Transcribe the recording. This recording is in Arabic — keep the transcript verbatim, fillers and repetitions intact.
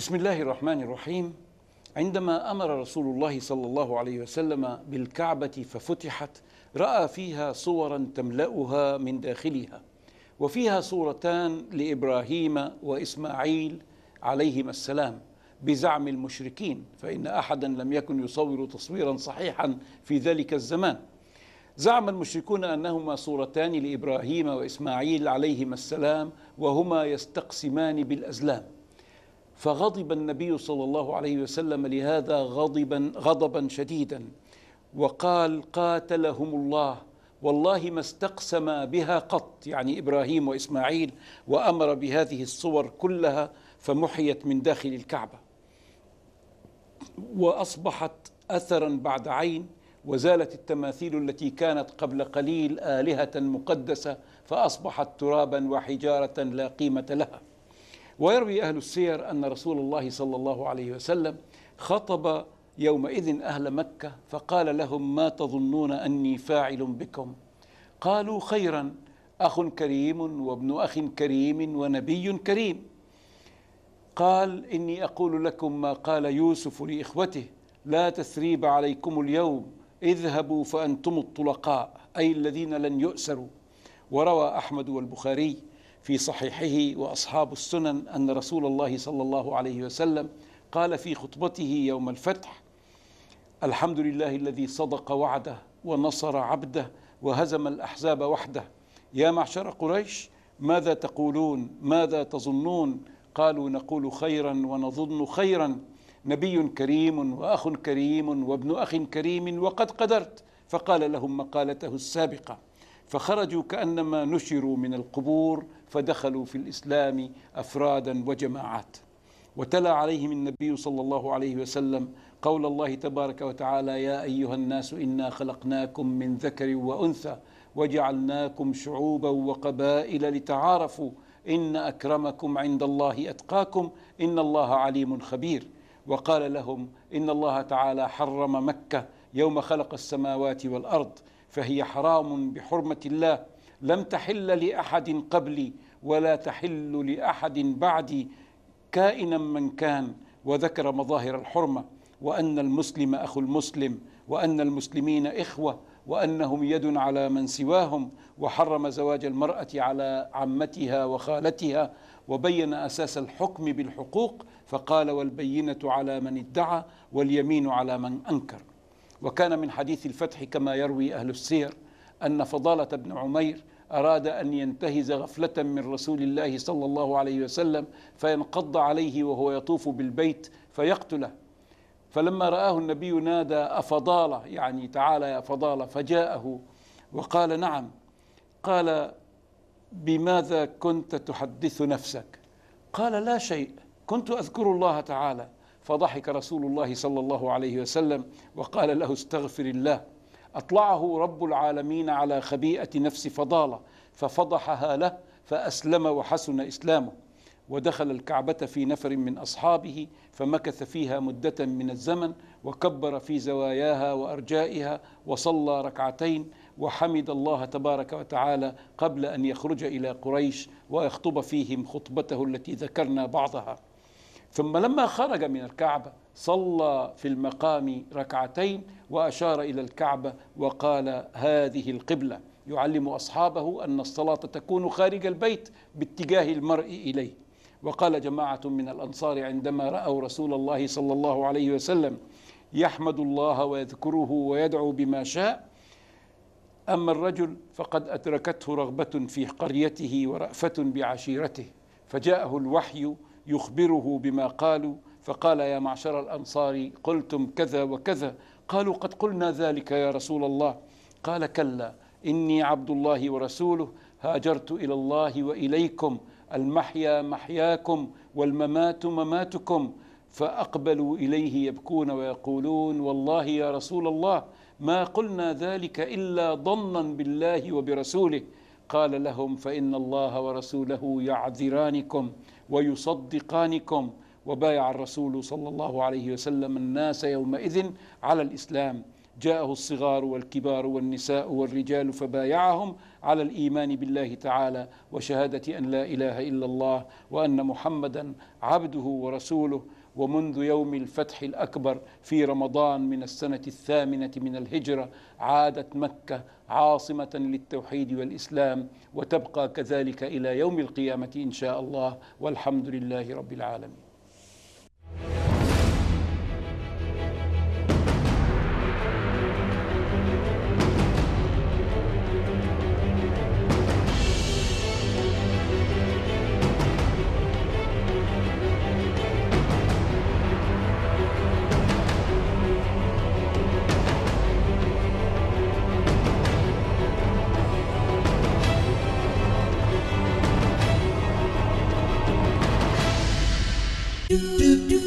بسم الله الرحمن الرحيم. عندما أمر رسول الله صلى الله عليه وسلم بالكعبة ففتحت، رأى فيها صورا تملأها من داخلها، وفيها صورتان لإبراهيم وإسماعيل عليهما السلام بزعم المشركين، فإن أحدا لم يكن يصور تصويرا صحيحا في ذلك الزمان. زعم المشركون أنهما صورتان لإبراهيم وإسماعيل عليهما السلام وهما يستقسمان بالأزلام، فغضب النبي صلى الله عليه وسلم لهذا غضبا غضبا شديدا، وقال: قاتلهم الله، والله ما استقسما بها قط، يعني إبراهيم وإسماعيل، وأمر بهذه الصور كلها فمحيت من داخل الكعبة، وأصبحت أثرا بعد عين، وزالت التماثيل التي كانت قبل قليل آلهة مقدسة فأصبحت ترابا وحجارة لا قيمة لها. ويروي أهل السير أن رسول الله صلى الله عليه وسلم خطب يومئذ أهل مكة فقال لهم: ما تظنون أني فاعل بكم؟ قالوا: خيرا، أخ كريم وابن أخ كريم ونبي كريم. قال: إني أقول لكم ما قال يوسف لإخوته: لا تثريب عليكم اليوم، اذهبوا فأنتم الطلقاء، أي الذين لن يؤسروا. وروى أحمد والبخاري في صحيحه وأصحاب السنن أن رسول الله صلى الله عليه وسلم قال في خطبته يوم الفتح: الحمد لله الذي صدق وعده ونصر عبده وهزم الأحزاب وحده. يا معشر قريش، ماذا تقولون؟ ماذا تظنون؟ قالوا: نقول خيرا ونظن خيرا، نبي كريم وأخ كريم وابن أخ كريم وقد قدرت. فقال لهم مقالته السابقة، فخرجوا كأنما نشروا من القبور فدخلوا في الإسلام أفرادا وجماعات. وتلا عليهم النبي صلى الله عليه وسلم قول الله تبارك وتعالى: يا أيها الناس إنا خلقناكم من ذكر وأنثى وجعلناكم شعوبا وقبائل لتعارفوا إن أكرمكم عند الله أتقاكم إن الله عليم خبير. وقال لهم: إن الله تعالى حرم مكة يوم خلق السماوات والأرض، فهي حرام بحرمة الله، لم تحل لأحد قبلي ولا تحل لأحد بعدي كائنا من كان. وذكر مظاهر الحرمة، وأن المسلم أخو المسلم، وأن المسلمين إخوة، وأنهم يد على من سواهم، وحرم زواج المرأة على عمتها وخالتها، وبين أساس الحكم بالحقوق فقال: والبينة على من ادعى واليمين على من أنكر. وكان من حديث الفتح كما يروي أهل السير أن فضالة بن عمير أراد أن ينتهز غفلة من رسول الله صلى الله عليه وسلم فينقض عليه وهو يطوف بالبيت فيقتله، فلما رآه النبي نادى: أفضالة، يعني تعالى يا فضالة، فجاءه وقال: نعم. قال: بماذا كنت تحدث نفسك؟ قال: لا شيء، كنت أذكر الله تعالى. فضحك رسول الله صلى الله عليه وسلم وقال له: استغفر الله. أطلعه رب العالمين على خبيئة نفس فضالة ففضحها له فأسلم وحسن إسلامه، ودخل الكعبة في نفر من أصحابه فمكث فيها مدة من الزمن، وكبر في زواياها وأرجائها وصلى ركعتين وحمد الله تبارك وتعالى قبل أن يخرج إلى قريش ويخطب فيهم خطبته التي ذكرنا بعضها. ثم لما خرج من الكعبة صلى في المقام ركعتين وأشار إلى الكعبة وقال: هذه القبلة، يعلم أصحابه أن الصلاة تكون خارج البيت باتجاه المرء إليه. وقال جماعة من الأنصار عندما رأوا رسول الله صلى الله عليه وسلم يحمد الله ويذكره ويدعو بما شاء: أما الرجل فقد أدركته رغبة في قريته ورأفة بعشيرته، فجاءه الوحي يخبره بما قالوا، فقال: يا معشر الأنصار، قلتم كذا وكذا. قالوا: قد قلنا ذلك يا رسول الله. قال: كلا، إني عبد الله ورسوله، هاجرت إلى الله وإليكم، المحيا محياكم والممات مماتكم. فأقبلوا إليه يبكون ويقولون: والله يا رسول الله ما قلنا ذلك إلا ظنا بالله وبرسوله. قال لهم: فإن الله ورسوله يعذرانكم ويصدقانكم. وبايع الرسول صلى الله عليه وسلم الناس يومئذ على الإسلام، جاءه الصغار والكبار والنساء والرجال فبايعهم على الإيمان بالله تعالى وشهادة أن لا إله إلا الله وأن محمدا عبده ورسوله. ومنذ يوم الفتح الأكبر في رمضان من السنة الثامنة من الهجرة عادت مكة عاصمة للتوحيد والإسلام، وتبقى كذلك إلى يوم القيامة إن شاء الله، والحمد لله رب العالمين. do do do